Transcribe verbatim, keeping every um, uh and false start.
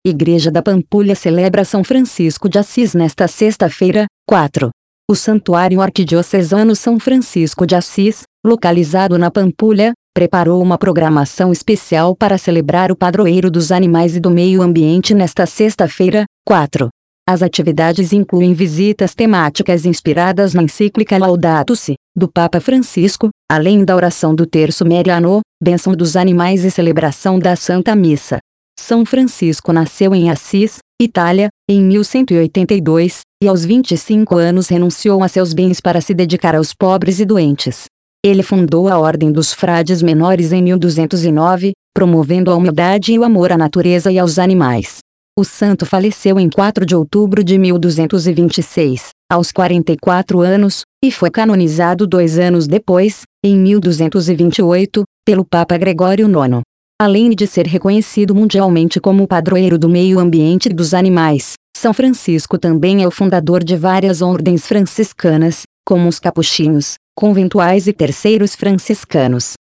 Igreja da Pampulha celebra São Francisco de Assis nesta sexta-feira, quatro. O Santuário Arquidiocesano São Francisco de Assis, localizado na Pampulha, preparou uma programação especial para celebrar o padroeiro dos animais e do meio ambiente nesta sexta-feira, quatro. As atividades incluem visitas temáticas inspiradas na encíclica Laudato Si, do Papa Francisco, além da oração do Terço Mariano, bênção dos animais e celebração da Santa Missa. São Francisco nasceu em Assis, Itália, em mil cento e oitenta e dois, e aos vinte e cinco anos renunciou a seus bens para se dedicar aos pobres e doentes. Ele fundou a Ordem dos Frades Menores em mil duzentos e nove, promovendo a humildade e o amor à natureza e aos animais. O santo faleceu em quatro de outubro de mil duzentos e vinte e seis, aos quarenta e quatro anos, e foi canonizado dois anos depois, em mil duzentos e vinte e oito, pelo Papa Gregório nono. Além de ser reconhecido mundialmente como o padroeiro do meio ambiente e dos animais, São Francisco também é o fundador de várias ordens franciscanas, como os capuchinhos, conventuais e terceiros franciscanos.